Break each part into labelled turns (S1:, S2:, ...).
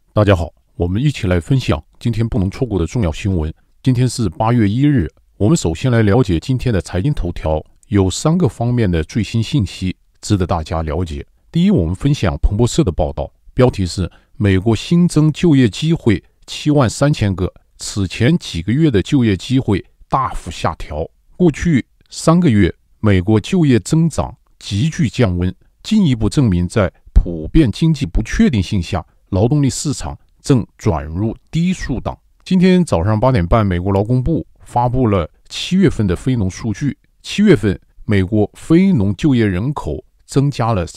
S1: 大家好，我们一起来分享今天不能错过的重要新闻。今天是8月1日，我们首先来了解今天的财经头条，有3个方面的最新信息值得大家了解。第一，我们分享彭博社的报道，标题是美国新增就业机会73000个，此前几个月的就业机会大幅下调。过去3个月，美国就业增长急剧降温，进一步证明在普遍经济不确定性下，劳动力市场正转入低速档。今天早上8点半，美国劳工部发布了7月份的非农数据。7月份，美国非农就业人口增加了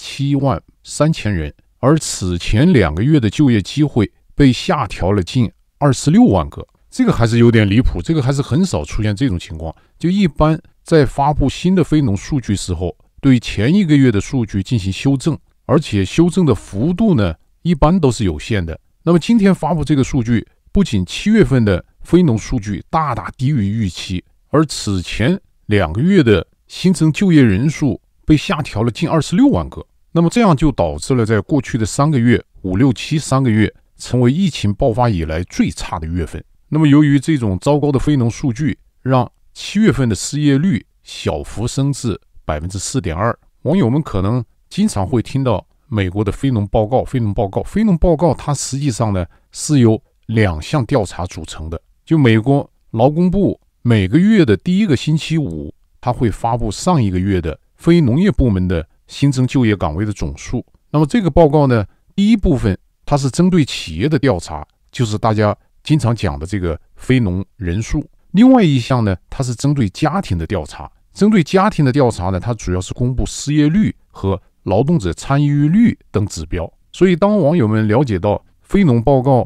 S1: 73000人，而此前2个月的就业机会被下调了近26万个。这个还是有点离谱，这个还是很少出现这种情况。就一般在发布新的非农数据时候，对前一个月的数据进行修正，而且修正的幅度呢，一般都是有限的。那么今天发布这个数据，不仅7月份的非农数据大大低于预期，而此前2个月的新增就业人数被下调了近26万个。那么这样就导致了在过去的3个月5、6、7 3个月成为疫情爆发以来最差的月份。那么由于这种糟糕的非农数据，让7月份的失业率小幅升至 4.2%。 网友们可能经常会听到美国的非农报告它实际上呢是由2项调查组成的。就美国劳工部每个月的第1个星期五，它会发布上一个月的非农业部门的新增就业岗位的总数。那么这个报告呢，第一部分它是针对企业的调查，就是大家经常讲的这个非农人数。另外一项呢，它是针对家庭的调查。针对家庭的调查呢，它主要是公布失业率和劳动者参与率等指标。所以当网友们了解到非农报告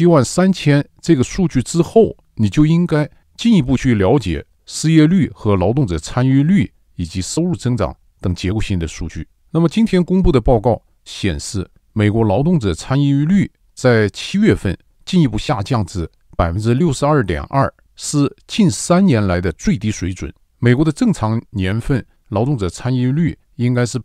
S1: 73000这个数据之后，你就应该进一步去了解失业率和劳动者参与率以及收入增长等结构性的数据。那么今天公布的报告显示，美国劳动者参与率在7月份进一步下降至 62.2%， 是近3年来的最低水准。美国的正常年份劳动者参与率应该是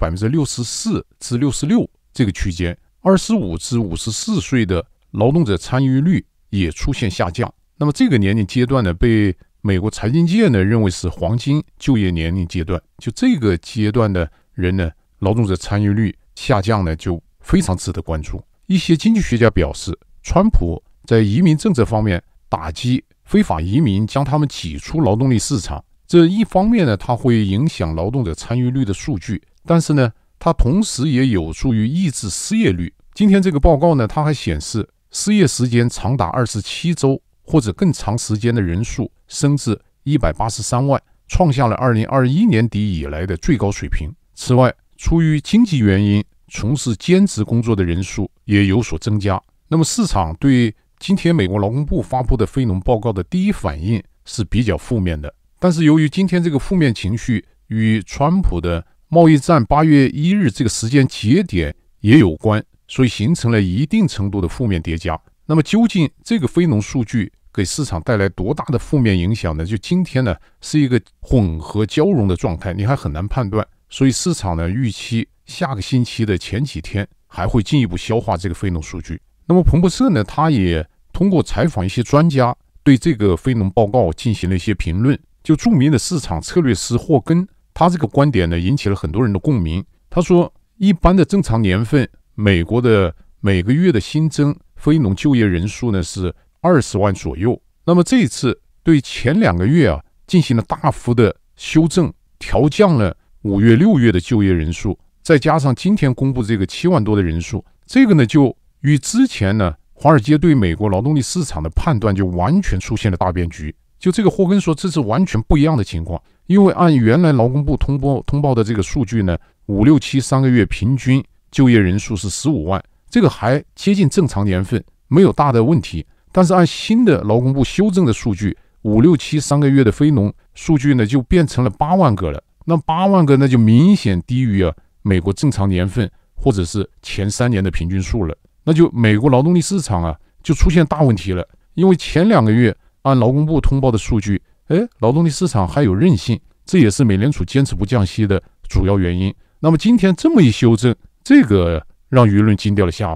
S1: 64% 至 66% 这个区间。25至54岁的劳动者参与率也出现下降。那么这个年龄阶段呢，被美国财经界呢认为是黄金就业年龄阶段。就这个阶段的人呢，劳动者参与率下降呢，就非常值得关注。一些经济学家表示，川普在移民政策方面打击非法移民，将他们挤出劳动力市场。这一方面呢，它会影响劳动者参与率的数据，但是呢，它同时也有助于抑制失业率。今天这个报告呢，它还显示失业时间长达27周或者更长时间的人数升至183万，创下了2021年底以来的最高水平。此外，出于经济原因从事兼职工作的人数也有所增加。那么市场对今天美国劳工部发布的非农报告的第一反应是比较负面的，但是由于今天这个负面情绪与川普的贸易战8月1日这个时间节点也有关，所以形成了一定程度的负面叠加。那么究竟这个非农数据给市场带来多大的负面影响呢？就今天呢是一个混合交融的状态，你还很难判断。所以市场呢预期下个星期的前几天还会进一步消化这个非农数据。那么彭博社呢，他也通过采访一些专家，对这个非农报告进行了一些评论。就著名的市场策略师霍根，他这个观点呢引起了很多人的共鸣。他说，一般的正常年份，美国的每个月的新增非农就业人数呢是20万左右。那么这一次对前2个月进行了大幅的修正，调降了5月、6月的就业人数，再加上今天公布这个7万多的人数，这个呢就与之前呢华尔街对美国劳动力市场的判断就完全出现了大变局。就这个霍根说，这是完全不一样的情况。因为按原来劳工部通报的这个数据呢，5、6、7 3个月平均就业人数是15万，这个还接近正常年份，没有大的问题。但是按新的劳工部修正的数据，5、6、7 3个月的非农数据呢就变成了8万个了。那8万个呢就明显低于美国正常年份或者是前3年的平均数了。那就美国劳动力市场就出现大问题了。因为前2个月按劳工部通报的数据，劳动力市场还有韧性，这也是美联储坚持不降息的主要原因。那么今天这么一修正，这个让舆论惊掉了下巴。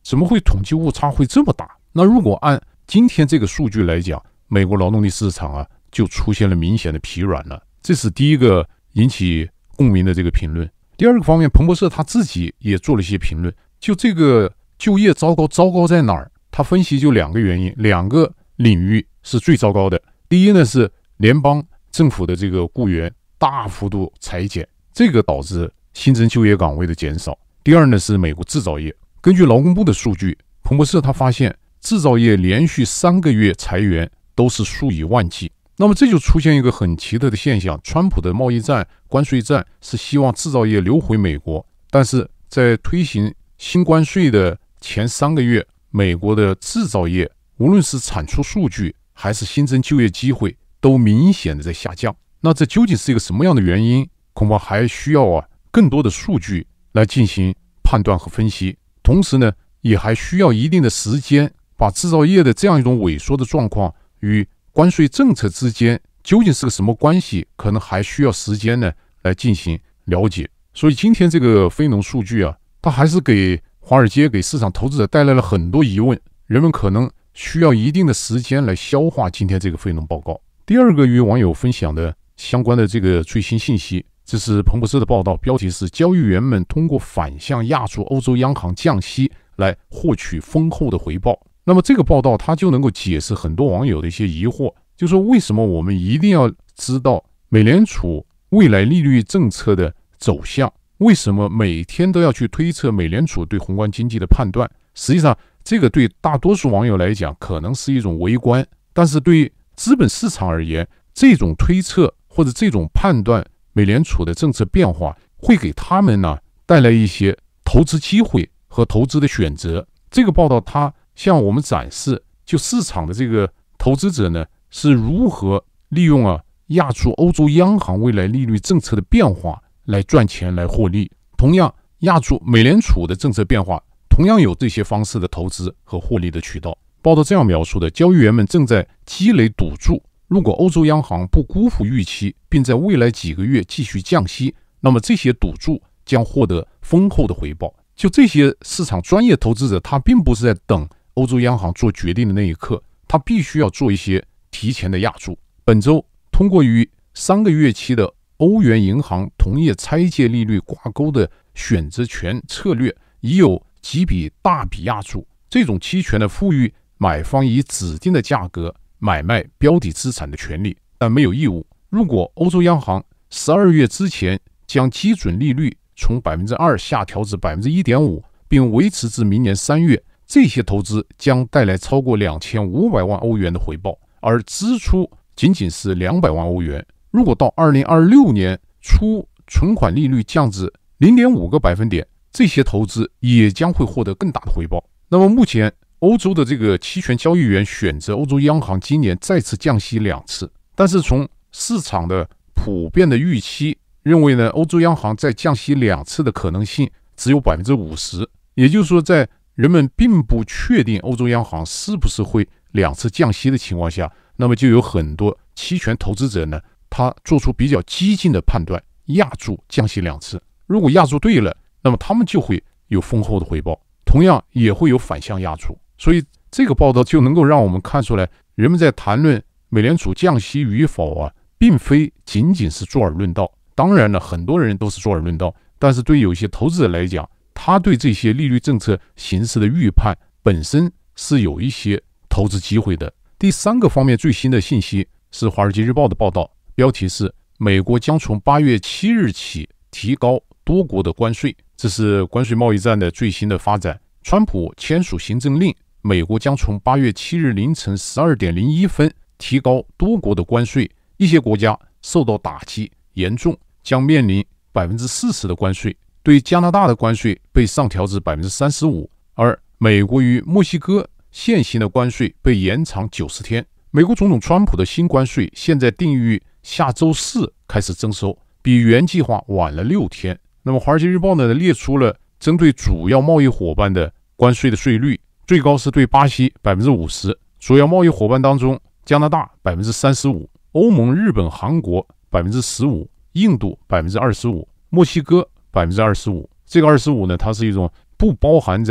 S1: 怎么会统计误差会这么大？那如果按今天这个数据来讲，美国劳动力市场啊就出现了明显的疲软了。这是第一个引起共鸣的这个评论。第二个方面，彭博社他自己也做了一些评论，就这个就业糟糕在哪儿？他分析就2个原因，2个领域是最糟糕的。第一呢是联邦政府的这个雇员大幅度裁减，这个导致新增就业岗位的减少。第二呢是美国制造业，根据劳工部的数据，彭博社他发现制造业连续3个月裁员都是数以万计。那么这就出现一个很奇特的现象，川普的贸易战、关税战是希望制造业流回美国，但是在推行新关税的前3个月，美国的制造业无论是产出数据还是新增就业机会都明显的在下降。那这究竟是一个什么样的原因？恐怕还需要更多的数据来进行判断和分析，同时呢也还需要一定的时间，把制造业的这样一种萎缩的状况与关税政策之间究竟是个什么关系，可能还需要时间呢来进行了解。所以今天这个非农数据它还是给华尔街、给市场投资者带来了很多疑问，人们可能需要一定的时间来消化今天这个非农报告。第二个与网友分享的相关的这个最新信息，这是彭博社的报道，标题是交易员们通过反向压住欧洲央行降息来获取丰厚的回报。那么这个报道它就能够解释很多网友的一些疑惑，就是说为什么我们一定要知道美联储未来利率政策的走向，为什么每天都要去推测美联储对宏观经济的判断？实际上这个对大多数网友来讲可能是一种微观，但是对于资本市场而言，这种推测或者这种判断美联储的政策变化会给他们带来一些投资机会和投资的选择。这个报道它向我们展示，就市场的这个投资者呢是如何利用压住欧洲央行未来利率政策的变化来赚钱来获利。同样压住美联储的政策变化，同样有这些方式的投资和获利的渠道。报道这样描述的，交易员们正在积累赌注，如果欧洲央行不辜负预期，并在未来几个月继续降息，那么这些赌注将获得丰厚的回报。就这些市场专业投资者，他并不是在等欧洲央行做决定的那一刻，他必须要做一些提前的压注。本周通过与3个月期的欧元银行同业拆借利率挂钩的选择权策略，已有几笔大笔压注。这种期权呢，赋予买方以指定的价格买卖标的资产的权利，但没有义务。如果欧洲央行12月之前将基准利率从 2% 下调至 1.5%， 并维持至明年3月，这些投资将带来超过2500万欧元的回报，而支出仅仅是200万欧元。如果到2026年初存款利率降至 0.5 个百分点，这些投资也将会获得更大的回报。那么目前欧洲的这个期权交易员选择欧洲央行今年再次降息2次，但是从市场的普遍的预期认为呢，欧洲央行再降息2次的可能性只有 50%， 也就是说在人们并不确定欧洲央行是不是会2次降息的情况下，那么就有很多期权投资者呢，他做出比较激进的判断，压注降息2次。如果压注对了，那么他们就会有丰厚的回报，同样也会有反向压注。所以这个报道就能够让我们看出来，人们在谈论美联储降息与否并非仅仅是坐而论道。当然了，很多人都是坐而论道，但是对有些投资者来讲，他对这些利率政策形势的预判本身是有一些投资机会的。第3个方面最新的信息是《华尔街日报》的报道，标题是美国将从8月7日起提高多国的关税。这是关税贸易战的最新的发展。川普签署行政令，美国将从8月7日凌晨12点01分提高多国的关税，一些国家受到打击严重，将面临 40% 的关税。对加拿大的关税被上调至 35%， 而美国与墨西哥现行的关税被延长90天。美国总统川普的新关税现在定于下周4开始征收，比原计划晚了6天。那么《华尔街日报》呢列出了针对主要贸易伙伴的关税的税率，最高是对巴西 50%， 主要贸易伙伴当中，加拿大 35%， 欧盟、日本、韩国 15%， 印度 25%， 墨西哥 25%。 这个25呢，它是一种不包含在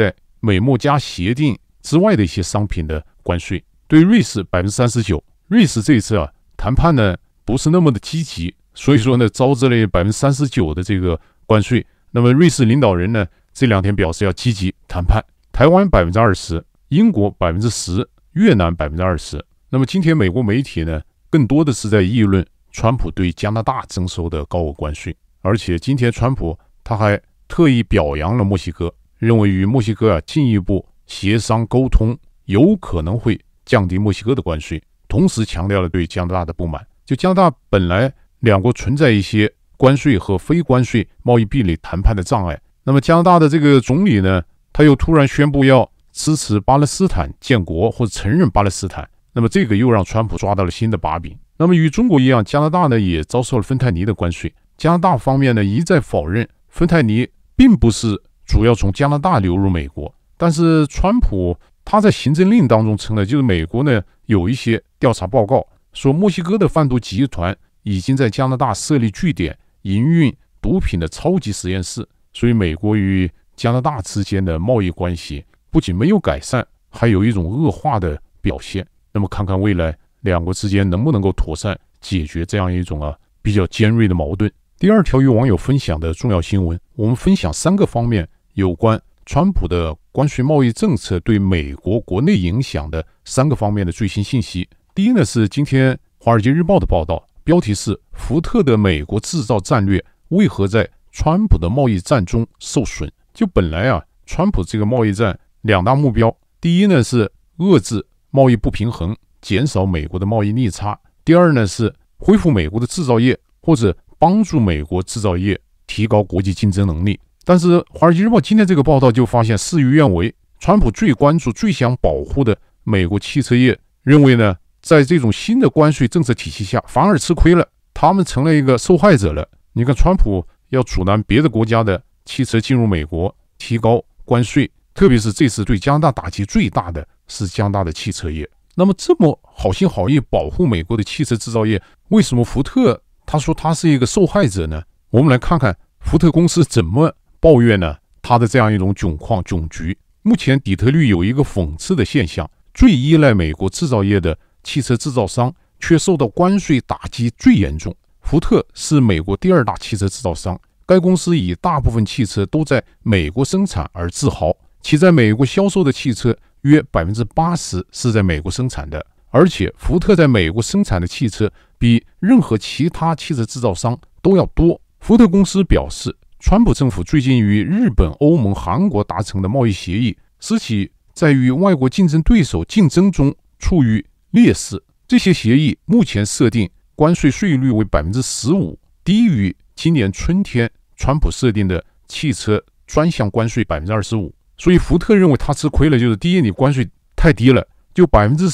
S1: 美墨加协定之外的一些商品的关税。对瑞士 39%， 瑞士这一次谈判呢不是那么的积极，所以说呢招致了 39% 的这个关税。那么瑞士领导人呢这2天表示要积极谈判。台湾 20%， 英国 10%， 越南 20%。那么今天美国媒体呢更多的是在议论川普对加拿大征收的高额关税，而且今天川普他还特意表扬了墨西哥，认为与墨西哥进一步协商沟通有可能会降低墨西哥的关税，同时强调了对加拿大的不满。就加拿大本来两国存在一些关税和非关税贸易壁垒谈判的障碍，那么加拿大的这个总理呢，他又突然宣布要支持巴勒斯坦建国或者承认巴勒斯坦，那么这个又让川普抓到了新的把柄。那么与中国一样，加拿大呢也遭受了芬太尼的关税。加拿大方面呢一再否认芬太尼并不是主要从加拿大流入美国，但是川普他在行政令当中称了，就是美国呢有一些调查报告说墨西哥的贩毒集团已经在加拿大设立据点，营运毒品的超级实验室，所以美国与加拿大之间的贸易关系不仅没有改善，还有一种恶化的表现。那么看看未来两国之间能不能够妥善解决这样一种比较尖锐的矛盾。第二条与网友分享的重要新闻，我们分享3个方面有关川普的关税贸易政策对美国国内影响的3个方面的最新信息。第一呢是今天华尔街日报的报道，标题是福特的美国制造战略为何在川普的贸易战中受损。就本来川普这个贸易战2大目标，第一呢是遏制贸易不平衡，减少美国的贸易逆差，第二呢是恢复美国的制造业，或者帮助美国制造业提高国际竞争能力。但是华尔街日报今天这个报道就发现事与愿违，川普最关注最想保护的美国汽车业认为呢，在这种新的关税政策体系下反而吃亏了，他们成了一个受害者了。你看川普要阻拦别的国家的汽车进入美国，提高关税，特别是这次对加拿大打击最大的是加拿大的汽车业。那么这么好心好意保护美国的汽车制造业，为什么福特他说他是一个受害者呢？我们来看看福特公司怎么抱怨呢他的这样一种窘局。目前底特律有一个讽刺的现象，最依赖美国制造业的汽车制造商却受到关税打击最严重。福特是美国第2大汽车制造商，该公司以大部分汽车都在美国生产而自豪，其在美国销售的汽车约 80% 是在美国生产的，而且福特在美国生产的汽车比任何其他汽车制造商都要多。福特公司表示，川普政府最近与日本、欧盟、韩国达成的贸易协议，使其在与外国竞争对手竞争中处于劣势。这些协议目前设定关税税率为 15%， 低于今年春天川普设定的汽车专项关税 25%。 所以福特认为他吃亏了，就是第一，你关税太低了，就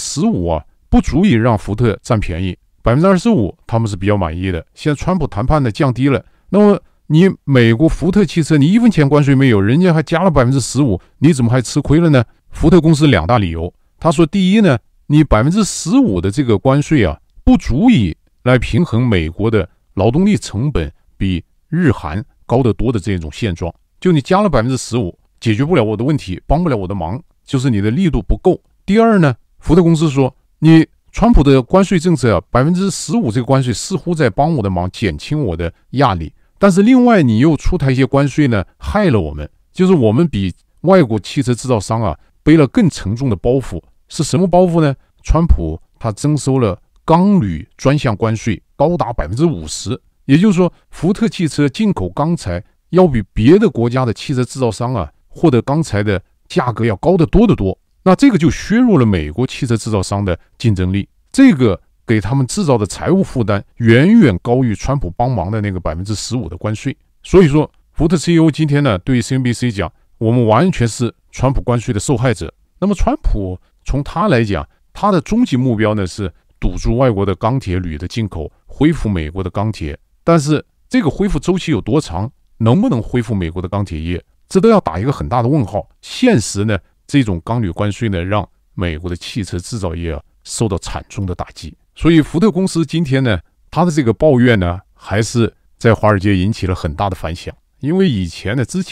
S1: 15% 不足以让福特占便宜， 25% 他们是比较满意的。现在川普谈判的降低了，那么你美国福特汽车你1分钱关税没有，人家还加了 15%， 你怎么还吃亏了呢？福特公司2大理由，他说第一呢，你 15% 的这个关税不足以来平衡美国的劳动力成本比日韩高得多的这种现状，就你加了 15%， 解决不了我的问题，帮不了我的忙，就是你的力度不够。第二呢，福特公司说，你川普的关税政策15%这个关税似乎在帮我的忙，减轻我的压力，但是另外你又出台一些关税呢，害了我们，就是我们比外国汽车制造商背了更沉重的包袱。是什么包袱呢？川普他征收了钢铝专项关税高达 50%， 也就是说福特汽车进口钢材要比别的国家的汽车制造商获得钢材的价格要高得多得多。那这个就削弱了美国汽车制造商的竞争力，这个给他们制造的财务负担远远高于川普帮忙的那个 15% 的关税。所以说福特 CEO 今天呢对 CNBC 讲，我们完全是川普关税的受害者。那么川普从他来讲，他的终极目标呢是堵住外国的钢铁铝的进口，恢复美国的钢铁。但是这个恢复周期有多长，能不能恢复美国的钢铁业，这都要打一个很大的问号。现实呢，这种钢铝关税呢，让美国的汽车制造业受到惨重的打击。所以福特公司今天呢，他的这个抱怨呢，还是在华尔街引起了很大的反响。因为以前呢，之前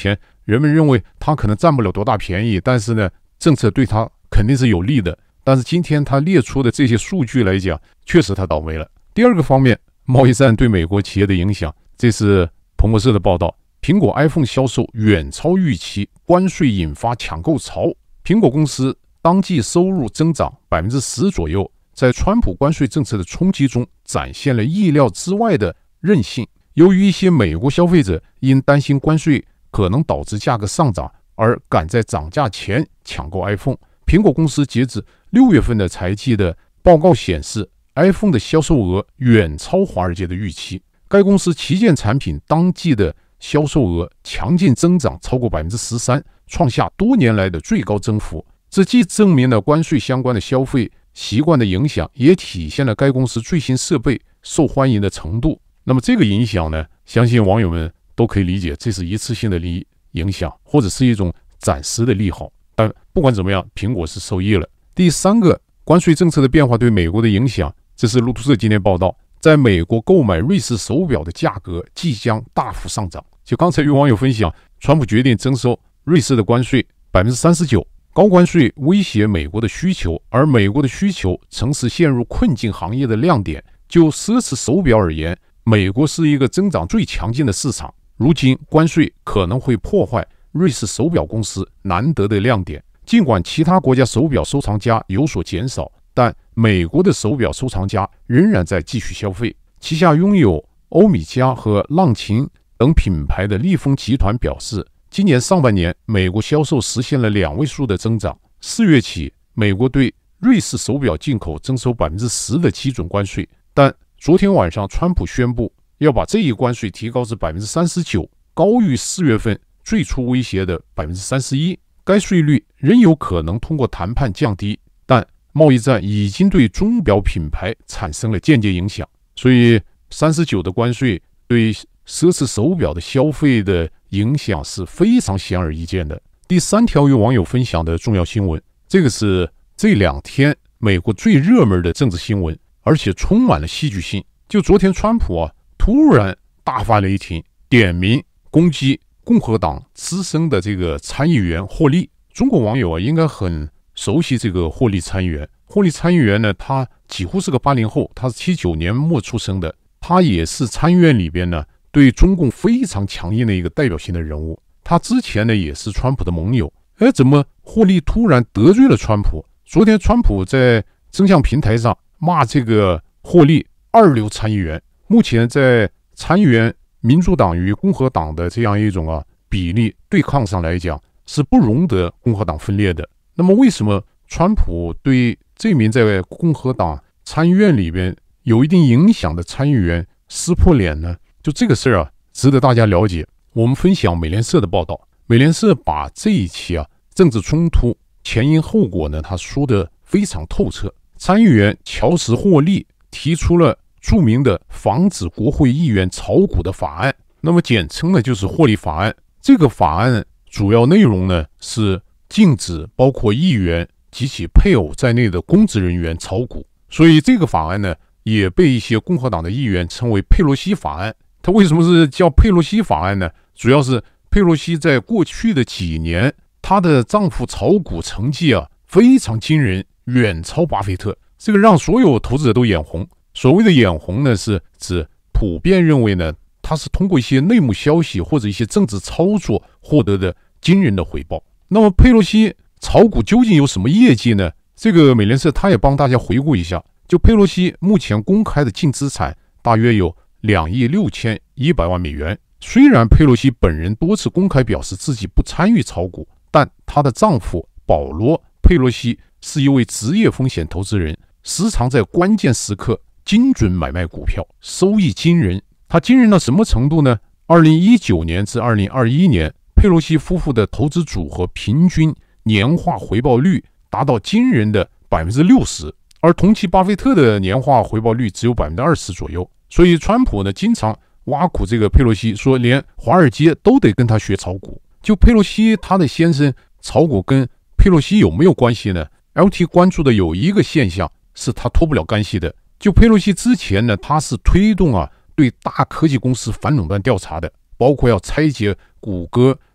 S1: 人们认为他可能占不了多大便宜，但是呢，政策对他肯定是有利的。但是今天他列出的这些数据来讲，确实他倒霉了。第二个方面，贸易战对美国企业的影响，这是彭博社的报道。苹果 iPhone 销售远超预期，关税引发抢购潮。苹果公司当季收入增长 10% 左右，在川普关税政策的冲击中展现了意料之外的韧性。由于一些美国消费者因担心关税可能导致价格上涨，而赶在涨价前抢购 iPhone。苹果公司截至6月份的财季的报告显示， iPhone 的销售额远超华尔街的预期。该公司旗舰产品当季的销售额强劲增长超过 13%， 创下多年来的最高增幅。这既证明了关税相关的消费习惯的影响，也体现了该公司最新设备受欢迎的程度。那么这个影响呢，相信网友们都可以理解，这是一次性的影响，或者是一种暂时的利好。但不管怎么样，苹果是受益了。第三个，关税政策的变化对美国的影响，这是路透社今天报道，在美国购买瑞士手表的价格即将大幅上涨。就刚才有网友分享，川普决定征收瑞士的关税 39%， 高关税威胁美国的需求，而美国的需求曾是陷入困境行业的亮点。就奢侈手表而言，美国是一个增长最强劲的市场，如今关税可能会破坏瑞士手表公司难得的亮点。尽管其他国家手表收藏家有所减少，但美国的手表收藏家仍然在继续消费。旗下拥有欧米茄和浪琴等品牌的利丰集团表示，今年上半年美国销售实现了2位数的增长。4月起，美国对瑞士手表进口征收 10% 的基准关税，但昨天晚上川普宣布要把这一关税提高至 39%， 高于4月份最初威胁的 31%。 该税率仍有可能通过谈判降低，但贸易战已经对钟表品牌产生了间接影响，所以39%的关税对奢侈手表的消费的影响是非常显而易见的。第三条有网友分享的重要新闻，这个是这2天美国最热门的政治新闻，而且充满了戏剧性。就昨天川普突然大发雷霆，点名攻击共和党资深的这个参议员霍利。中国网友应该很熟悉这个霍利参议员。霍利参议员呢，他几乎是个80后，他是79年末出生的，他也是参议院里边呢对中共非常强硬的一个代表性的人物。他之前呢也是川普的盟友。怎么霍利突然得罪了川普？昨天川普在真相平台上骂这个霍利2流参议员。目前在参议员民主党与共和党的这样一种比例对抗上来讲，是不容得共和党分裂的。那么为什么川普对这名在共和党参议院里边有一定影响的参议员撕破脸呢？就这个事儿值得大家了解。我们分享美联社的报道，美联社把这一期政治冲突前因后果呢，他说得非常透彻。参议员乔什·霍利提出了著名的防止国会议员炒股的法案，那么简称呢就是霍利法案。这个法案主要内容呢是禁止包括议员及其配偶在内的公职人员炒股，所以这个法案呢也被一些共和党的议员称为佩洛西法案。它为什么是叫佩洛西法案呢？主要是佩洛西在过去的几年，她的丈夫炒股成绩非常惊人，远超巴菲特，这个让所有投资者都眼红。所谓的眼红呢，是指普遍认为呢，他是通过一些内幕消息或者一些政治操作获得的惊人的回报。那么佩洛西炒股究竟有什么业绩呢？这个美联社他也帮大家回顾一下，就佩洛西目前公开的净资产大约有2亿6100万美元。虽然佩洛西本人多次公开表示自己不参与炒股，但她的丈夫保罗·佩洛西是一位职业风险投资人，时常在关键时刻精准买卖股票，收益惊人。他惊人到什么程度呢？2019年至2021年，佩洛西夫妇的投资组合平均年化回报率达到惊人的 60%， 而同期巴菲特的年化回报率只有 20% 左右。所以川普呢经常挖苦这个佩洛西，说连华尔街都得跟他学炒股。就佩洛西他的先生炒股跟佩洛西有没有关系呢？ LT 关注的有一个现象是他脱不了干系的。就佩洛西之前呢，他是推动对大科技公司反垄断调查的，包括要拆解谷歌、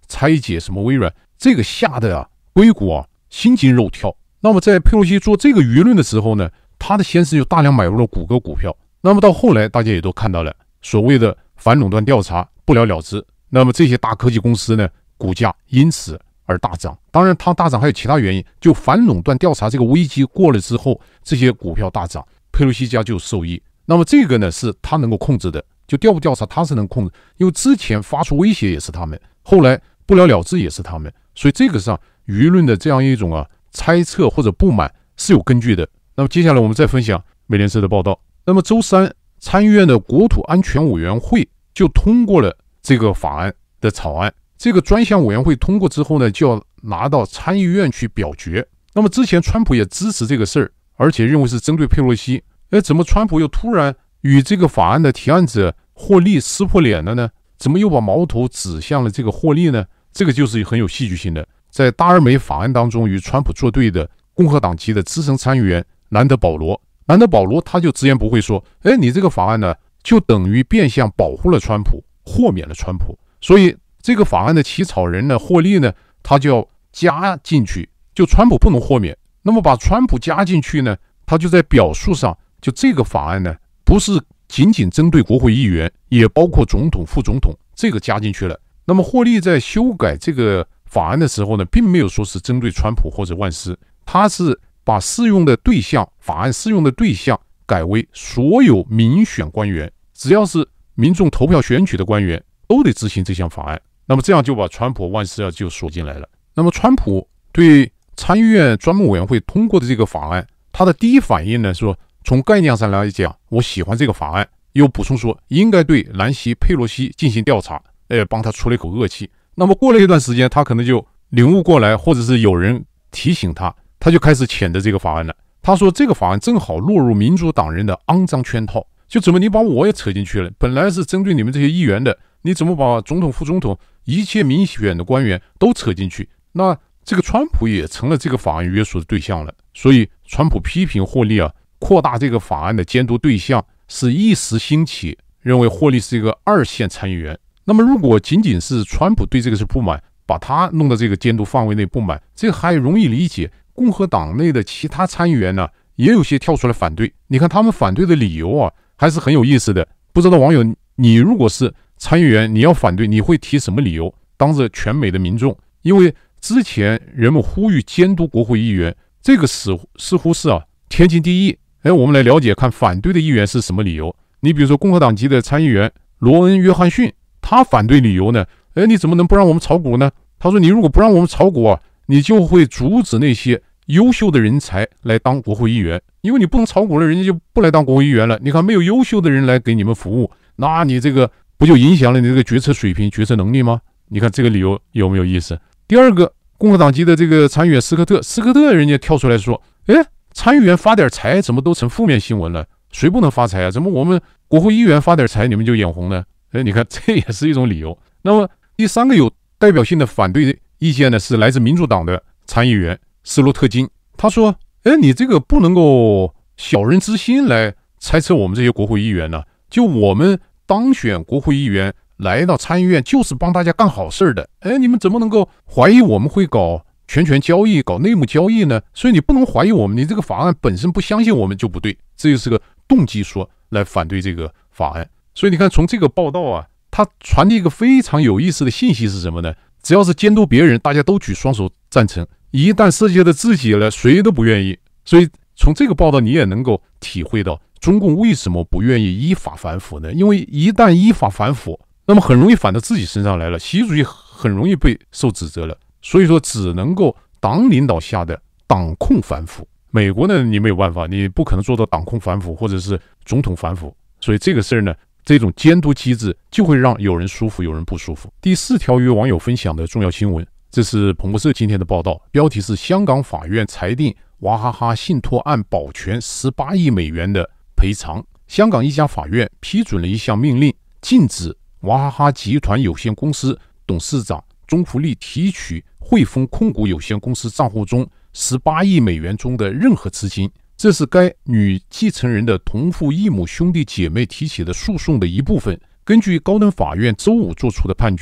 S1: 拆解什么微软，这个吓得硅谷心惊肉跳。那么在佩洛西做这个舆论的时候呢，他的先生就大量买入了谷歌股票。那么到后来大家也都看到了，所谓的反垄断调查不了了之，那么这些大科技公司呢，股价因此而大涨。当然它大涨还有其他原因，就反垄断调查这个危机过了之后，这些股票大涨，佩洛西家就受益。那么这个呢是他能够控制的，就调不调查他是能控制，因为之前发出威胁也是他们，后来不了了之也是他们，所以这个上舆论的这样一种猜测或者不满是有根据的。那么接下来我们再分享美联社的报道。那么周三参议院的国土安全委员会就通过了这个法案的草案，这个专项委员会通过之后呢，就要拿到参议院去表决。那么之前川普也支持这个事儿，而且认为是针对佩洛西，怎么川普又突然与这个法案的提案者霍利撕破脸了呢？怎么又把矛头指向了这个霍利呢？这个就是很有戏剧性的。在大而美法案当中与川普作对的共和党籍的资深参议员兰德保罗他就直言不讳说，你这个法案呢就等于变相保护了川普，豁免了川普。所以这个法案的起草人呢，霍利呢，他就要加进去，就川普不能豁免。那么把川普加进去呢，他就在表述上，就这个法案呢不是仅仅针对国会议员，也包括总统、副总统，这个加进去了。那么霍利在修改这个法案的时候呢，并没有说是针对川普或者万斯，他是把适用的对象，法案适用的对象改为所有民选官员，只要是民众投票选举的官员都得执行这项法案。那么这样就把川普、万斯就锁进来了。那么川普对参议院专门委员会通过的这个法案，他的第一反应呢说，从概念上来讲，我喜欢这个法案，又补充说应该对兰西·佩洛西进行调查，帮他出了一口恶气。那么过了一段时间，他可能就领悟过来，或者是有人提醒他，他就开始谴责这个法案了。他说这个法案正好落入民主党人的肮脏圈套，就怎么你把我也扯进去了？本来是针对你们这些议员的，你怎么把总统、副总统一切民选的官员都扯进去？那这个川普也成了这个法案约束的对象了。所以川普批评霍利扩大这个法案的监督对象是一时兴起，认为霍利是一个二线参议员。那么如果仅仅是川普对这个是不满，把他弄到这个监督范围内不满，这个还容易理解。共和党内的其他参议员呢，也有些跳出来反对。你看他们反对的理由还是很有意思的。不知道网友，你如果是参议员，你要反对，你会提什么理由？当着全美的民众，因为之前人们呼吁监督国会议员，这个似乎是天经地义。我们来了解看反对的议员是什么理由。你比如说共和党籍的参议员罗恩·约翰逊，他反对理由呢，你怎么能不让我们炒股呢？他说你如果不让我们炒股你就会阻止那些优秀的人才来当国会议员，因为你不能炒股了，人家就不来当国会议员了。你看没有优秀的人来给你们服务，那你这个不就影响了你这个决策水平、决策能力吗？你看这个理由有没有意思？第二个，共和党籍的这个参议员斯科特人家跳出来说，参议员发点财怎么都成负面新闻了？谁不能发财啊？怎么我们国会议员发点财你们就眼红呢？你看这也是一种理由。那么第三个有代表性的反对意见呢，是来自民主党的参议员斯洛特金。他说你这个不能够小人之心来猜测我们这些国会议员呢，就我们当选国会议员来到参议院就是帮大家干好事的，你们怎么能够怀疑我们会搞权交易、搞内幕交易呢？所以你不能怀疑我们，你这个法案本身不相信我们就不对，这就是个动机说来反对这个法案。所以你看从这个报道它传递一个非常有意思的信息是什么呢？只要是监督别人，大家都举双手赞成，一旦涉及到自己了，谁都不愿意。所以从这个报道你也能够体会到中共为什么不愿意依法反腐呢？因为一旦依法反腐，那么很容易反到自己身上来了，习主席很容易被受指责了。所以说只能够党领导下的党控反腐。美国呢你没有办法，你不可能做到党控反腐或者是总统反腐，所以这个事儿呢，这种监督机制就会让有人舒服有人不舒服。第4条与网友分享的重要新闻，这是彭博社今天的报道，标题是香港法院裁定娃哈哈信托案保全18亿美元的赔偿。香港一家法院批准了一项命令，禁止娃哈哈集团有限公司董事长钟福利提取汇丰控股有限公司账户中18亿美元中的任何资金。这是该女继承人的同父异母兄弟姐妹提起的诉讼的一部分。根据高等法院周五作出的判决，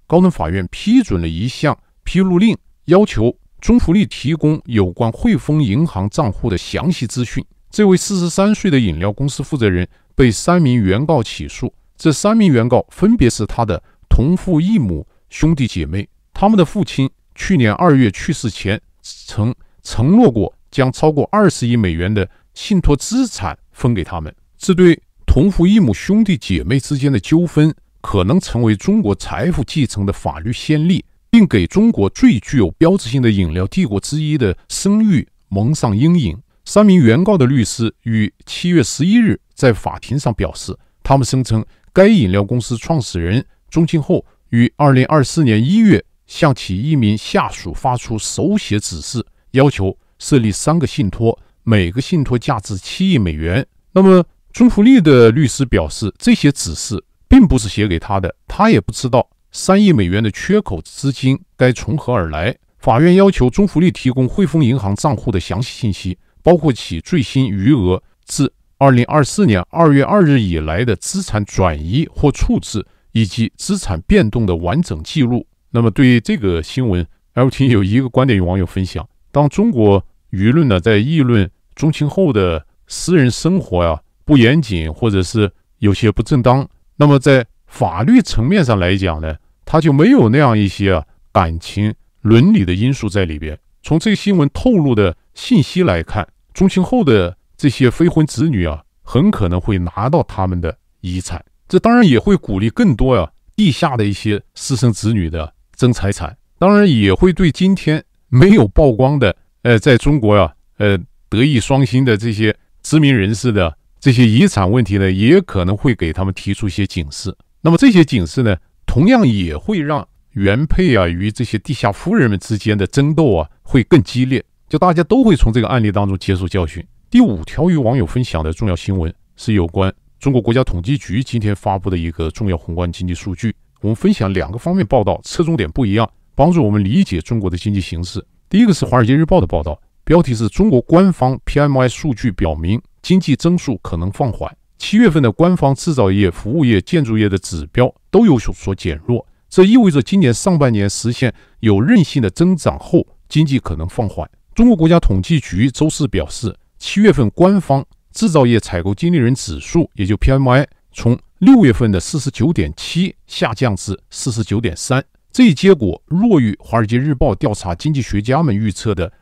S1: 高等法院批准了一项披露令，要求中福利提供有关汇丰银行账户的详细资讯。这位43岁的饮料公司负责人被3名原告起诉，这3名原告分别是他的同父异母兄弟姐妹，他们的父亲去年2月去世前曾承诺过将超过20亿美元的信托资产分给他们。这对同父异母兄弟姐妹之间的纠纷可能成为中国财富继承的法律先例，并给中国最具有标志性的饮料帝国之一的声誉蒙上阴影。3名原告的律师于7月11日在法庭上表示，他们声称该饮料公司创始人钟庆后于2024年1月向其一名下属发出手写指示，要求设立3个信托，每个信托价值7亿美元。那么中福利的律师表示，这些指示并不是写给他的，他也不知道3亿美元的缺口资金该从何而来。法院要求中福利提供汇丰银行账户的详细信息，包括其最新余额自2024年2月2日以来的资产转移或处置，以及资产变动的完整记录。那么对于这个新闻 ，LT 有一个观点与网友分享：当中国舆论呢在议论钟庆后的私人生活不严谨，或者是有些不正当，那么在法律层面上来讲呢，他就没有那样一些感情伦理的因素在里边。从这个新闻透露的信息来看，钟庆后的这些非婚子女很可能会拿到他们的遗产，这当然也会鼓励更多地下的一些私生子女的争财产，当然也会对今天没有曝光的在中国德艺双馨的这些知名人士的这些遗产问题呢，也可能会给他们提出一些警示。那么这些警示呢，同样也会让原配与这些地下夫人们之间的争斗会更激烈，就大家都会从这个案例当中接受教训。第5条与网友分享的重要新闻是有关中国国家统计局今天发布的一个重要宏观经济数据。我们分享2个方面报道，侧重点不一样，帮助我们理解中国的经济形势。第一个是《华尔街日报》的报道，标题是中国官方 PMI 数据表明经济增速可能放缓。7月份的官方制造业、服务业、建筑业的指标都有所减弱，这意味着今年上半年实现有韧性的增长后，经济可能放缓。中国国家统计局周四表示，7月份官方制造业采购经理人指数，也就 PMI， 从6月份的 49.7 下降至 49.3， 这一结果弱于《华尔街日报》调查经济学家们预测的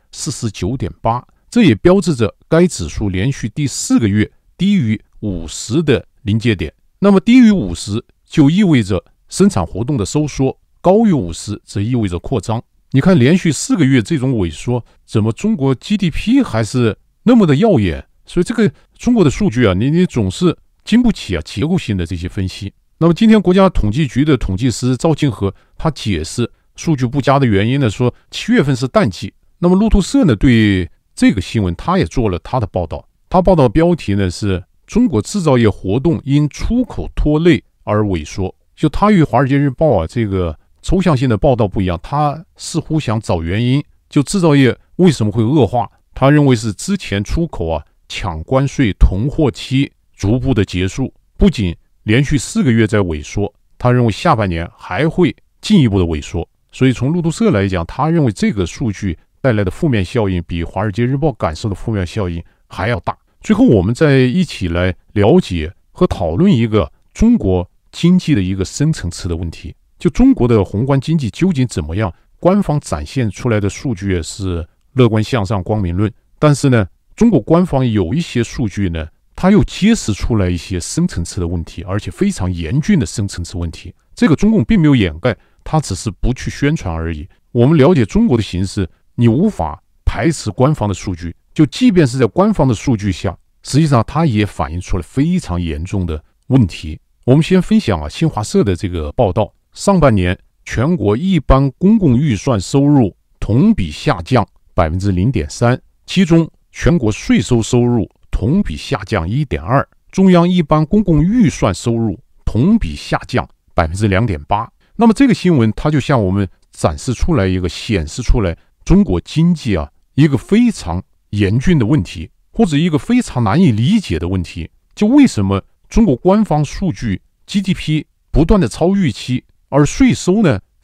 S1: 49.8， 这也标志着该指数连续第4个月低于50的临界点。那么低于50就意味着生产活动的收缩，高于50则意味着扩张。你看连续4个月这种萎缩，怎么中国 GDP 还是那么的耀眼？所以这个中国的数据你总是经不起结构性的这些分析。那么今天国家统计局的统计师赵金河他解释数据不佳的原因呢，说7月份是淡季。那么路透社呢对这个新闻他也做了他的报道，他报道标题呢是中国制造业活动因出口拖累而萎缩。就他与《华尔街日报》这个抽象性的报道不一样，他似乎想找原因，就制造业为什么会恶化，他认为是之前出口抢关税囤货期逐步的结束，不仅连续4个月在萎缩，他认为下半年还会进一步的萎缩。所以从路透社来讲，他认为这个数据带来的负面效应比《华尔街日报》感受的负面效应还要大。最后我们再一起来了解和讨论一个中国经济的一个深层次的问题，就中国的宏观经济究竟怎么样？官方展现出来的数据是乐观向上、光明论，但是呢，中国官方有一些数据呢，它又揭示出来一些深层次的问题，而且非常严峻的深层次问题。这个中共并没有掩盖，它只是不去宣传而已。我们了解中国的形势，你无法排斥官方的数据，就即便是在官方的数据下，实际上它也反映出了非常严重的问题。我们先分享新华社的这个报道，上半年全国一般公共预算收入同比下降 0.3%， 其中全国税收收入同比下降 1.2%， 中央一般公共预算收入同比下降 2.8%。 那么这个新闻它就向我们展示出来一个显示出来中国经济一个非常严峻的问题，或者一个非常难以理解的问题，就为什么中国官方数据 GDP 不断的超预期，而税收呢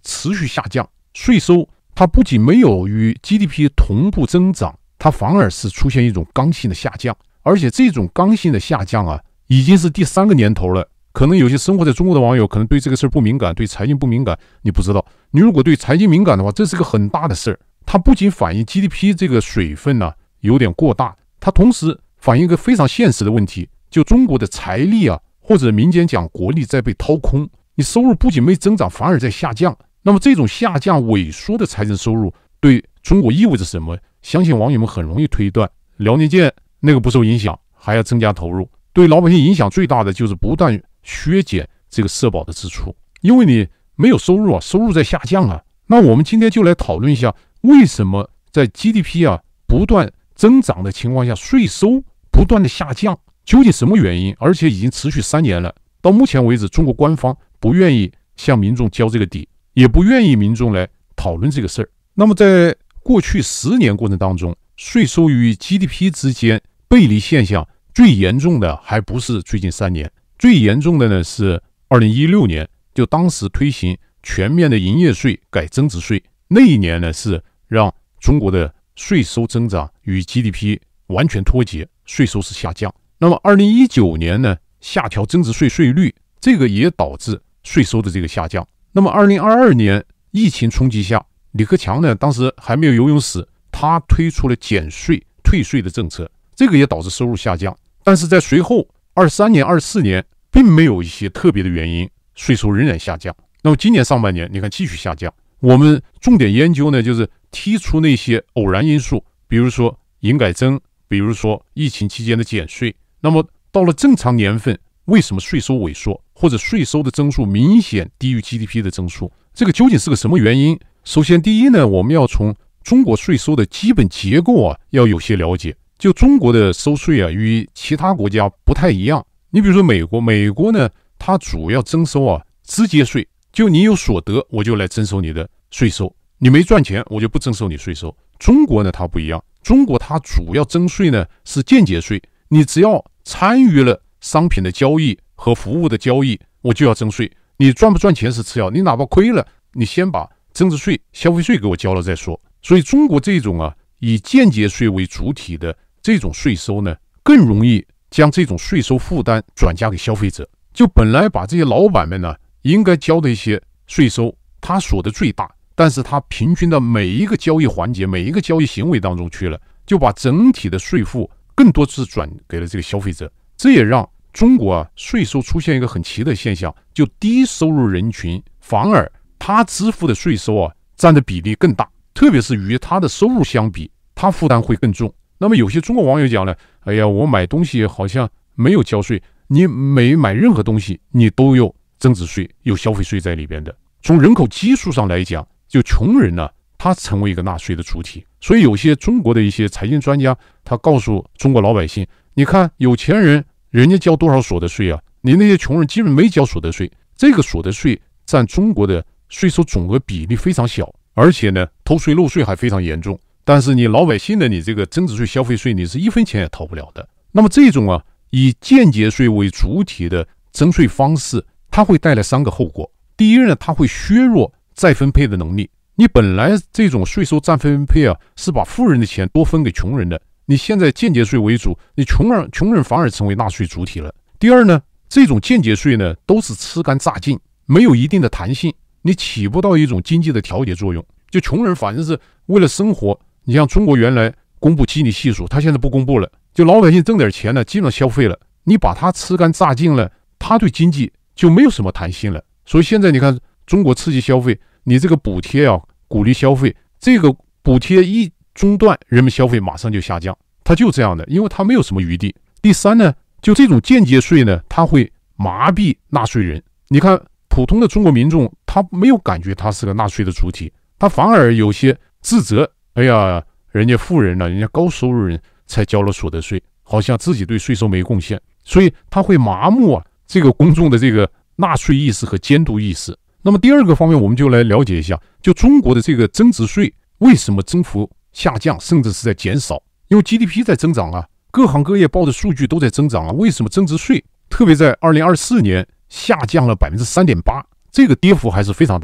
S1: 持续下降，税收它不仅没有与 GDP 同步增长，它反而是出现一种刚性的下降，而且这种刚性的下降啊，已经是第3个年头了。可能有些生活在中国的网友可能对这个事儿不敏感，对财经不敏感，你不知道。你如果对财经敏感的话，这是个很大的事儿。它不仅反映 GDP 这个水分呢有点过大，它同时反映一个非常现实的问题，就中国的财力啊，或者民间讲国力在被掏空，你收入不仅没增长，反而在下降。那么这种下降萎缩的财政收入对中国意味着什么？相信网友们很容易推断，辽宁舰那个不受影响，还要增加投入。对老百姓影响最大的就是不断削减这个社保的支出，因为你没有收入啊，收入在下降啊。那我们今天就来讨论一下，为什么在 GDP 啊不断增长的情况下，税收不断的下降，究竟什么原因？而且已经持续3年了。到目前为止，中国官方不愿意向民众交这个底，也不愿意民众来讨论这个事儿。那么在过去10年过程当中，税收与 GDP 之间背离现象最严重的还不是最近3年，最严重的呢是2016年，就当时推行全面的营业税改增值税，那一年呢是让中国的税收增长与 GDP 完全脱节，税收是下降。那么2019年呢下调增值税税率，这个也导致税收的这个下降。那么2022年疫情冲击下，李克强呢当时还没有游泳死，他推出了减税退税的政策，这个也导致收入下降。但是在随后23年、24年并没有一些特别的原因，税收仍然下降。那么今年上半年你看继续下降。我们重点研究呢，就是剔除那些偶然因素，比如说营改增，比如说疫情期间的减税。那么到了正常年份，为什么税收萎缩，或者税收的增速明显低于 GDP 的增速？这个究竟是个什么原因？首先第一呢，我们要从中国税收的基本结构啊要有些了解。就中国的收税啊与其他国家不太一样。你比如说美国呢，它主要征收啊直接税，就你有所得我就来征收你的税收，你没赚钱我就不征收你税收。中国呢它不一样，中国它主要征税呢是间接税，你只要参与了商品的交易和服务的交易，我就要征税。你赚不赚钱是次要，你哪怕亏了，你先把增值税、消费税给我交了再说。所以中国这种啊以间接税为主体的这种税收呢，更容易将这种税收负担转嫁给消费者。就本来把这些老板们呢应该交的一些税收，他所得最大，但是他平均到每一个交易环节、每一个交易行为当中去了，就把整体的税负更多是转给了这个消费者。这也让中国啊税收出现一个很奇的现象，就低收入人群反而他支付的税收啊占的比例更大，特别是与他的收入相比，他负担会更重。那么有些中国网友讲了，哎呀，我买东西好像没有交税，你每买任何东西你都有增值税，有消费税在里边的。从人口基数上来讲，就穷人呢他成为一个纳税的主体。所以有些中国的一些财经专家，他告诉中国老百姓，你看有钱人人家交多少所得税啊，你那些穷人基本没交所得税。这个所得税占中国的税收总额比例非常小，而且呢偷税漏税还非常严重。但是你老百姓的你这个增值税、消费税，你是1分钱也逃不了的。那么这种啊以间接税为主体的征税方式，它会带来3个后果。第一呢，它会削弱再分配的能力。你本来这种税收再分配啊，是把富人的钱多分给穷人的，你现在间接税为主，你穷人反而成为纳税主体了。第二呢，这种间接税呢都是吃干榨净，没有一定的弹性，你起不到一种经济的调节作用。就穷人反正是为了生活，你像中国原来公布基尼系数，他现在不公布了，就老百姓挣点钱呢基本上消费了，你把它吃干榨净了，他对经济就没有什么弹性了。所以现在你看中国刺激消费，你这个补贴啊鼓励消费，这个补贴一中断，人们消费马上就下降，它就这样的，因为它没有什么余地。第三呢，就这种间接税呢，它会麻痹纳税人。你看普通的中国民众，他没有感觉他是个纳税的主体，他反而有些自责，哎呀，人家富人呢，人家高收入人才交了所得税，好像自己对税收没贡献，所以他会麻木啊这个公众的这个纳税意识和监督意识。那么第二个方面，我们就来了解一下，就中国的这个增值税为什么增幅下降，甚至是在减少？因为 GDP 在增长啊，各行各业报的数据都在增长啊，为什么增值税特别在2024年下降了3.8%，这个跌幅还是非常大的。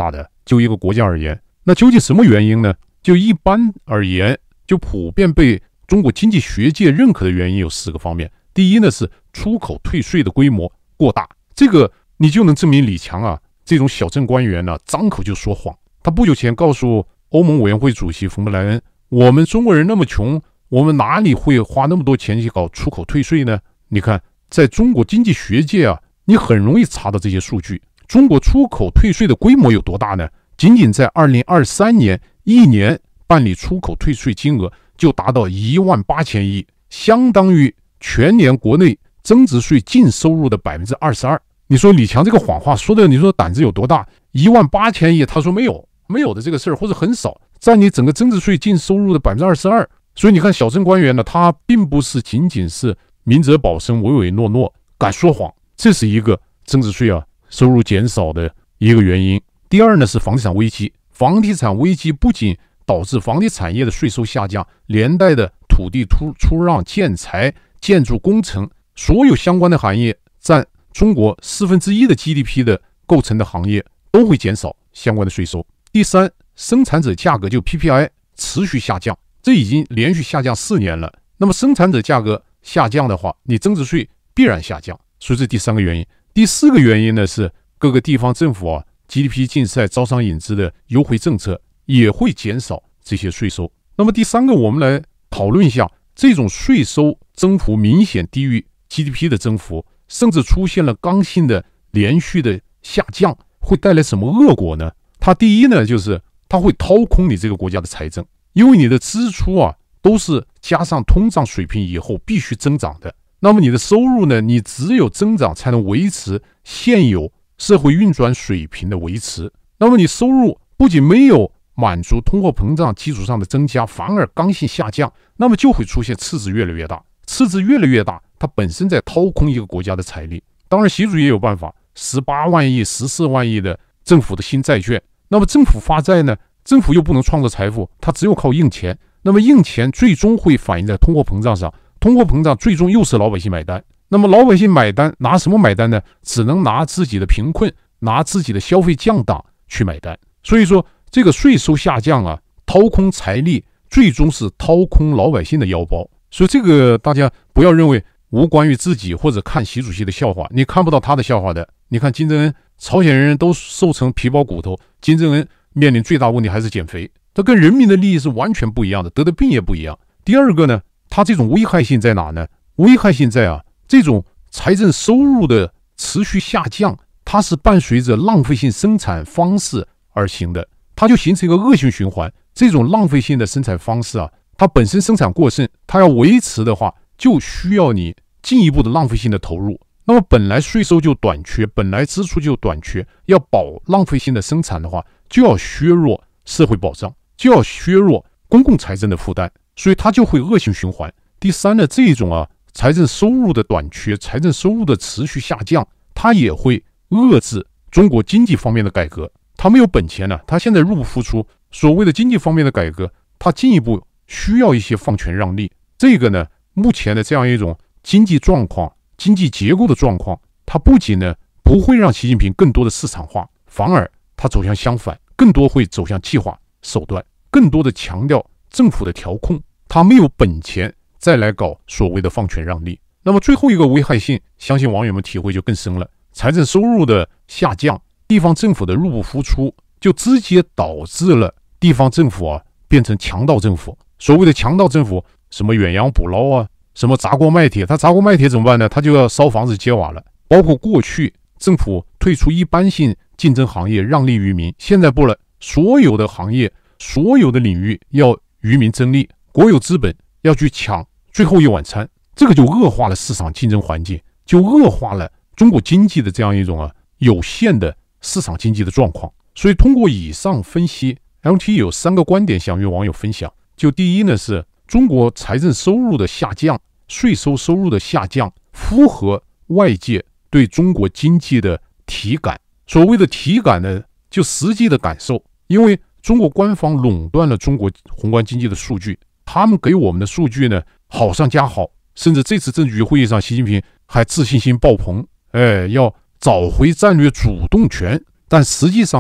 S1: 就一个国家而言，那究竟什么原因呢？就一般而言，就普遍被中国经济学界认可的原因有4个方面。第一呢是出口退税的规模过大，这个你就能证明李强啊这种小镇官员呢张口就说谎。他不久前告诉欧盟委员会主席冯德莱恩，我们中国人那么穷，我们哪里会花那么多钱去搞出口退税呢？你看，在中国经济学界啊，你很容易查到这些数据。中国出口退税的规模有多大呢？仅仅在2023年1年办理出口退税金额就达到18000亿，相当于全年国内增值税净收入的 22%。 你说李强这个谎话说的，你说胆子有多大？18000亿，他说没有的这个事儿，或者很少，占你整个增值税净收入的 22%。 所以你看，小镇官员呢，他并不是仅仅是明哲保身、唯唯诺诺、敢说谎，这是一个增值税收入减少的一个原因。第二呢是房地产危机，房地产危机不仅导致房地产业的税收下降，连带的土地出让、建材、建筑工程所有相关的行业占中国1/4的 GDP 的构成的行业都会减少相关的税收。第三，生产者价格就 PPI 持续下降，这已经连续下降4年了。那么生产者价格下降的话，你增值税必然下降，所以这第3个原因。第4个原因呢是各个地方政府GDP 竞赛、招商引资的优惠政策也会减少这些税收。那么第3个，我们来讨论一下，这种税收增幅明显低于 GDP 的增幅，甚至出现了刚性的连续的下降，会带来什么恶果呢？它第一呢，就是它会掏空你这个国家的财政，因为你的支出都是加上通胀水平以后必须增长的。那么你的收入呢，你只有增长才能维持现有社会运转水平的维持。那么你收入不仅没有满足通货膨胀基础上的增加，反而刚性下降，那么就会出现赤字越来越大。赤字越来越大，它本身在掏空一个国家的财力。当然习主席也有办法，18万亿、14万亿的政府的新债券。那么政府发债呢，政府又不能创造财富，它只有靠印钱。那么印钱最终会反映在通货膨胀上，通货膨胀最终又是老百姓买单。那么老百姓买单，拿什么买单呢？只能拿自己的贫困，拿自己的消费降档去买单。所以说这个税收下降掏空财力，最终是掏空老百姓的腰包。所以这个大家不要认为无关于自己，或者看习主席的笑话，你看不到他的笑话的。你看金正恩，朝鲜人都瘦成皮包骨头，金正恩面临最大问题还是减肥，这跟人民的利益是完全不一样的，得的病也不一样。第二个呢，它这种危害性在哪呢？危害性在这种财政收入的持续下降，它是伴随着浪费性生产方式而行的，它就形成一个恶性循环。这种浪费性的生产方式它本身生产过剩，它要维持的话，就需要你进一步的浪费性的投入。那么本来税收就短缺，本来支出就短缺，要保浪费性的生产的话，就要削弱社会保障，就要削弱公共财政的负担，所以它就会恶性循环。第三呢，这种财政收入的短缺，财政收入的持续下降，它也会遏制中国经济方面的改革。它没有本钱它现在入不敷出，所谓的经济方面的改革，它进一步需要一些放权让利。这个呢，目前的这样一种经济状况、经济结构的状况，它不仅呢不会让习近平更多的市场化，反而它走向相反，更多会走向计划手段，更多的强调政府的调控。它没有本钱再来搞所谓的放权让利。那么最后一个危害性，相信网友们体会就更深了。财政收入的下降，地方政府的入不敷出，就直接导致了地方政府变成强盗政府。所谓的强盗政府，什么远洋捕捞什么砸锅卖铁，他砸锅卖铁怎么办呢？他就要烧房子揭瓦了。包括过去政府退出一般性竞争行业，让利于民，现在不了，所有的行业、所有的领域要于民争利，国有资本要去抢最后一碗餐，这个就恶化了市场竞争环境，就恶化了中国经济的这样一种有限的市场经济的状况。所以通过以上分析， LT 有3个观点想与网友分享。就第一呢，是中国财政收入的下降，税收收入的下降，符合外界对中国经济的体感。所谓的体感呢，就实际的感受，因为中国官方垄断了中国宏观经济的数据，他们给我们的数据呢好上加好，甚至这次政治局会议上，习近平还自信心爆棚，要找回战略主动权。但实际上呢，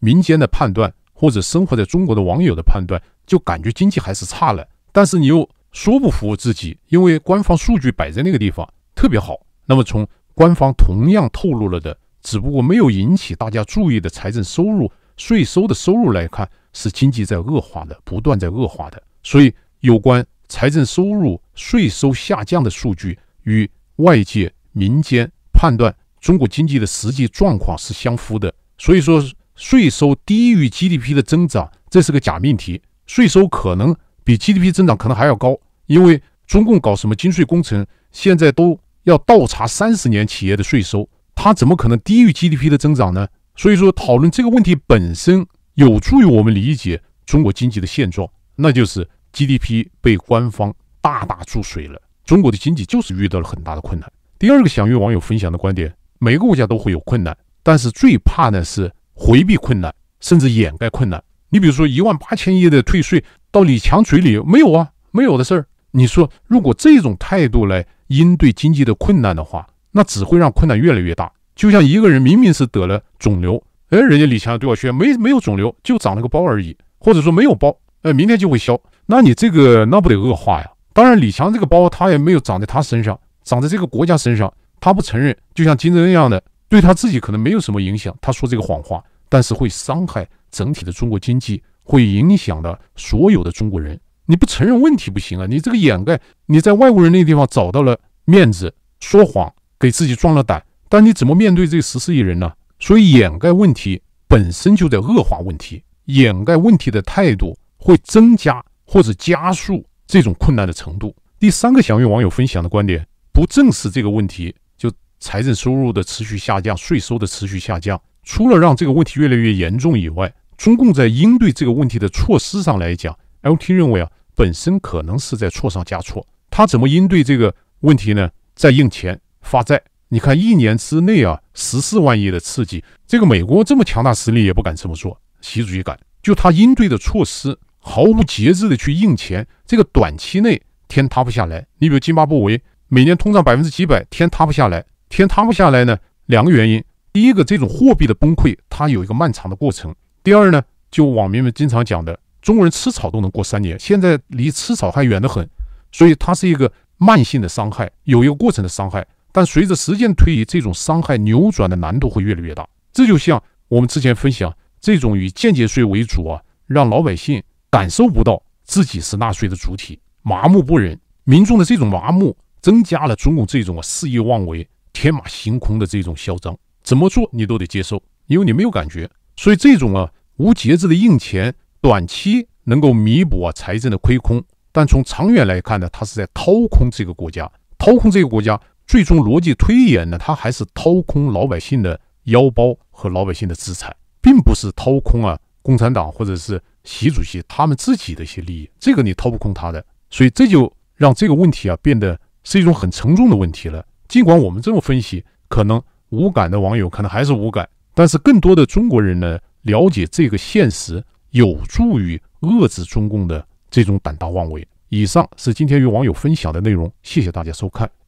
S1: 民间的判断，或者生活在中国的网友的判断，就感觉经济还是差了。但是你又说不服自己，因为官方数据摆在那个地方特别好。那么从官方同样透露了的，只不过没有引起大家注意的财政收入、税收的收入来看，是经济在恶化的，不断在恶化的。所以有关财政收入、税收下降的数据与外界、民间判断中国经济的实际状况是相符的。所以说税收低于 GDP 的增长，这是个假命题。税收可能比 GDP 增长可能还要高，因为中共搞什么精税工程，现在都要倒查30年企业的税收，它怎么可能低于 GDP 的增长呢？所以说讨论这个问题本身有助于我们理解中国经济的现状，那就是 GDP 被官方大大注水了，中国的经济就是遇到了很大的困难。第二个想与网友分享的观点，每个国家都会有困难，但是最怕的是回避困难，甚至掩盖困难。你比如说18000亿的退税到李强嘴里，没有啊，没有的事儿。你说如果这种态度来应对经济的困难的话，那只会让困难越来越大。就像一个人明明是得了肿瘤，人家李强对我说没有肿瘤，就长了个包而已，或者说没有包，明天就会消。那你这个那不得恶化呀？当然李强这个包他也没有长在他身上，长在这个国家身上，他不承认，就像金正恩一样的，对他自己可能没有什么影响，他说这个谎话，但是会伤害整体的中国经济，会影响到所有的中国人。你不承认问题不行啊，你这个掩盖，你在外国人那个地方找到了面子，说谎给自己壮了胆，但你怎么面对这14亿人呢？所以掩盖问题本身就在恶化问题，掩盖问题的态度会增加或者加速这种困难的程度。第三个想与网友分享的观点，不正视这个问题，就财政收入的持续下降、税收的持续下降，除了让这个问题越来越严重以外，中共在应对这个问题的措施上来讲， LT 认为本身可能是在错上加错。他怎么应对这个问题呢？在印钱发债。你看1年之内14万亿的刺激，这个美国这么强大实力也不敢这么做，习主席敢。就他应对的措施毫无节制的去印钱，这个短期内天塌不下来。你比如津巴布韦每年通胀几百%，天塌不下来。天塌不下来呢，2个原因。第一个，这种货币的崩溃它有一个漫长的过程。第二呢，就网民们经常讲的，中国人吃草都能过3年，现在离吃草还远得很，所以它是一个慢性的伤害，有一个过程的伤害。但随着时间推移，这种伤害扭转的难度会越来越大。这就像我们之前分享，这种以间接税为主让老百姓感受不到自己是纳税的主体，麻木不仁。民众的这种麻木，增加了中共这种肆意妄为、天马行空的这种嚣张，怎么做你都得接受，因为你没有感觉。所以这种无节制的印钱，短期能够弥补财政的亏空，但从长远来看呢，它是在掏空这个国家。掏空这个国家，最终逻辑推演呢，它还是掏空老百姓的腰包和老百姓的资产，并不是掏空共产党或者是习主席他们自己的一些利益，这个你掏不空他的。所以这就让这个问题变得是一种很沉重的问题了。尽管我们这么分析，可能无感的网友可能还是无感，但是更多的中国人呢，了解这个现实，有助于遏制中共的这种胆大妄为。以上是今天与网友分享的内容，谢谢大家收看。